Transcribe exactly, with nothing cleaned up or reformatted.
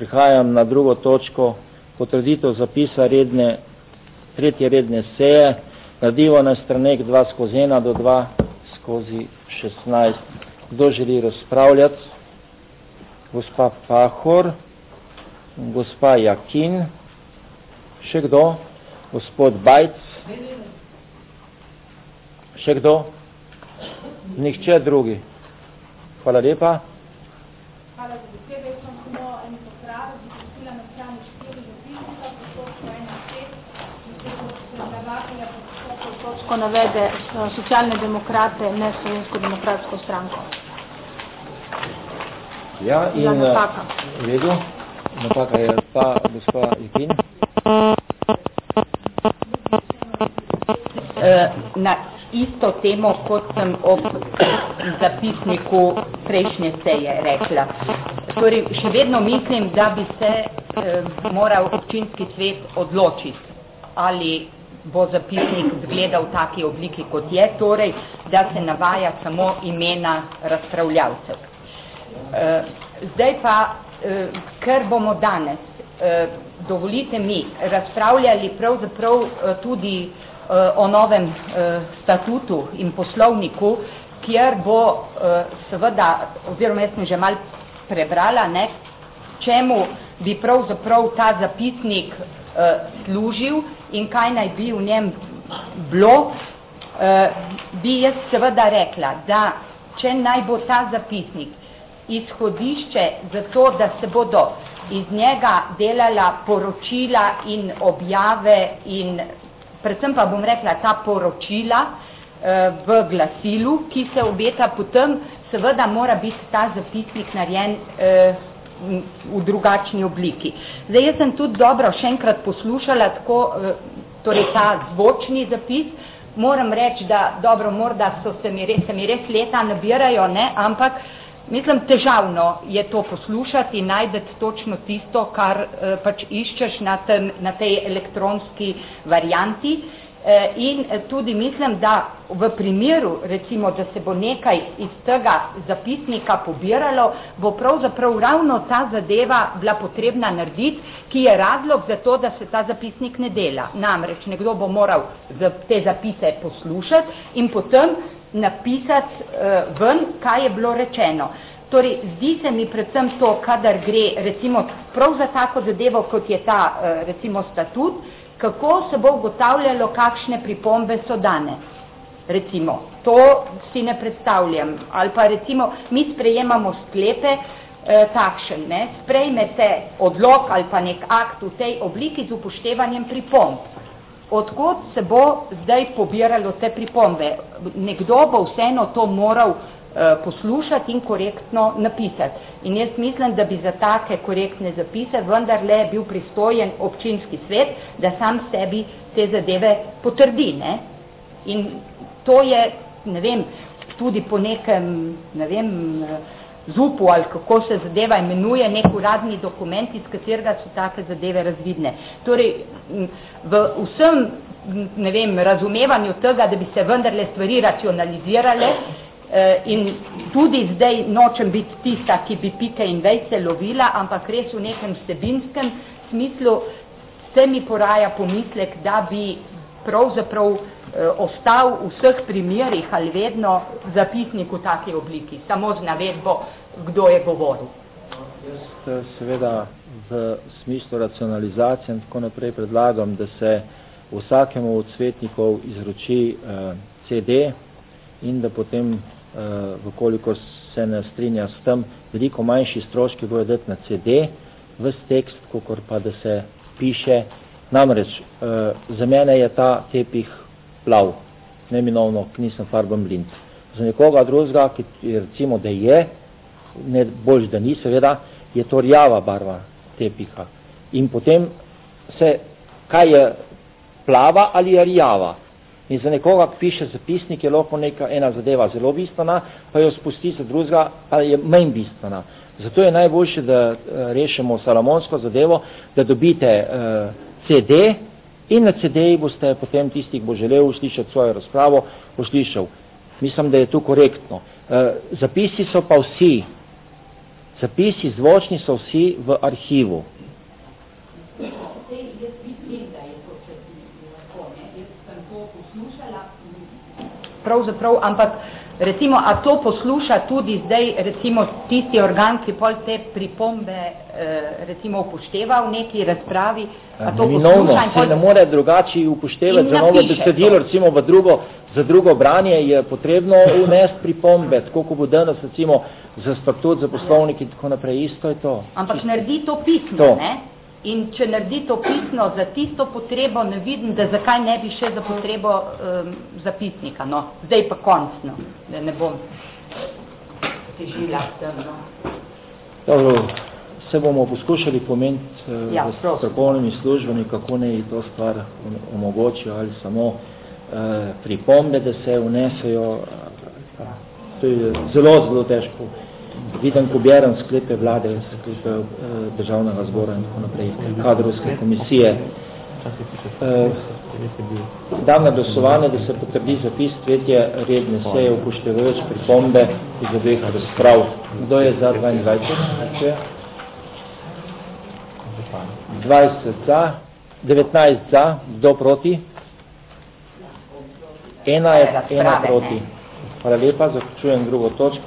Prihajam na drugo točko, potrditev zapisa redne, tretje redne seje, gradivo na stranek dva skozi ena do dva skozi šestnajst. Kdo želi razpravljati? Gospa Pahor, gospa Jakin, še kdo? Gospod Bajc, še kdo? Nihče drugi. Hvala lepa. Hvala za besedo. Jaz sem samo eno popravo, bi prosila na strani štiri zapisnika, postopko ena šest, predlagatelja postopko točko navede Socialne demokrate, ne Slovensko demokratsko stranko. Ja, in za napaka. V redu, napaka je pa gospa Jakin. Na isto temo, kot sem ob zapisniku prejšnje seje rekla. Torej, še vedno mislim, da bi se eh, moral občinski svet odločiti, ali bo zapisnik zgledal v taki obliki, kot je, torej, da se navaja samo imena razpravljavcev. Eh, zdaj pa, eh, ker bomo danes, eh, dovolite mi, razpravljali pravzaprav eh, tudi o novem eh, statutu in poslovniku, kjer bo eh, seveda, oziroma jaz sem že malo prebrala, ne, čemu bi pravzaprav ta zapisnik eh, služil in kaj naj bi v njem bilo, eh, bi jaz seveda rekla, da če naj bo ta zapisnik izhodišče za to, da se bodo iz njega delala poročila in objave in predvsem pa bom rekla ta poročila eh, v glasilu, ki se obeta, potem seveda mora biti ta zapisnik narejen eh, v drugačni obliki. Zdaj, jaz sem tudi dobro še enkrat poslušala tako, eh, torej ta zvočni zapis, moram reči, da dobro, morda so se mi res, se mi res leta nabirajo, ne, ampak mislim, težavno je to poslušati in najdeti točno tisto, kar eh, pač iščeš na, tem, na tej elektronski varianti. Eh, in tudi mislim, da v primeru, recimo, da se bo nekaj iz tega zapisnika pobiralo, bo pravzaprav ravno ta zadeva bila potrebna narediti, ki je razlog za to, da se ta zapisnik ne dela. Namreč nekdo bo moral te zapise poslušati in potem napisati uh, ven, kaj je bilo rečeno. Torej, zdi se mi predvsem to, kadar gre, recimo, prav za tako zadevo, kot je ta, uh, recimo, statut, kako se bo ugotavljalo, kakšne pripombe so dane. Recimo, to si ne predstavljam. Ali pa, recimo, mi sprejemamo sklepe uh, takšen, ne, sprejmete odlok ali pa nek akt v tej obliki z upoštevanjem pripomb. Odkot se bo zdaj pobiralo te pripombe? Nekdo bo vseeno to moral uh, poslušati in korektno napisati. In jaz mislim, da bi za take korektne zapise vendarle bil pristojen občinski svet, da sam sebi te zadeve potrdi. Ne? In to je, ne vem, tudi po nekem, ne vem, zupu ali kako se zadeva imenuje, nek uradni dokument, iz katerega so take zadeve razvidne. Torej, v vsem, ne vem, razumevanju tega, da bi se vendarle stvari racionalizirale eh, in tudi zdaj nočem biti tista, ki bi pike in vejce lovila, ampak res v nekem vsebinskem smislu se mi poraja pomislek, da bi pravzaprav eh, ostal v vseh primerih ali vedno zapisnik v taki obliki, samo z navedbo, kdo je govoril. Jaz seveda v smislu racionalizacije in tako naprej predlagam, da se vsakemu od svetnikov izroči eh, C D in da potem, eh, vkoliko se ne strinja s tem, veliko manjši stroški bojo dati na C D, ves tekst, kakor pa da se piše. Namreč, eh, za mene je ta tepih plav, neminovno, ki nisem farben blind. Za nekoga drugega, ki recimo, da je, ne bolj, da ni, seveda, je to rjava barva tepiha. In potem se, kaj je plava ali je rjava. In za nekoga, ki piše zapisnik, je lahko neka ena zadeva zelo bistvena, pa jo spusti za drugega, pa je manj bistvena. Zato je najboljše, da uh, rešimo salamonsko zadevo, da dobite uh, C D in na C D-ji boste potem tisti, ki bo želel slišati svojo razpravo, bo slišal. Mislim, da je to korektno. Uh, zapisi so pa vsi. Zapisi zvočni so vsi v arhivu. Pravzaprav, ampak recimo, a to posluša tudi zdaj, recimo, tisti organ, ki pol te pripombe eh, recimo upošteva v neki razpravi, a to Minovno, posluša in pol... se ne more drugače upoštevati za novo napiše besedilo, recimo v drugo, za drugo branje je potrebno unesti pripombe, tako ko bo danes recimo za statut, za poslovnik in tako naprej, isto je to. Ampak Čisto. naredi to pisno, to. ne? In če naredi to pisno za tisto potrebo, ne vidim, da zakaj ne bi še za potrebo um, zapisnika, no. Zdaj pa končno, da ne bom težila sem, no. Dobro, se bomo poskušali pomeniti uh, Ja, s strokovnimi službami, kako ne to stvar omogočijo, ali samo uh, pripombe, da se vnesejo. Uh, to je zelo, zelo težko. Vidim, ko berem sklepe vlade, sklepe eh, državnega zbora in tako naprej, kadrovske komisije. Eh, dam na glasovanje, da se potrdi zapis tretje redne seje, upoštevajoč pripombe iz obeh razprav. Kdo je za dvaindvajset? dvajset za, devetnajst za, kdo proti? Ena je ena proti. Hvala lepa, zaključujem drugo točko.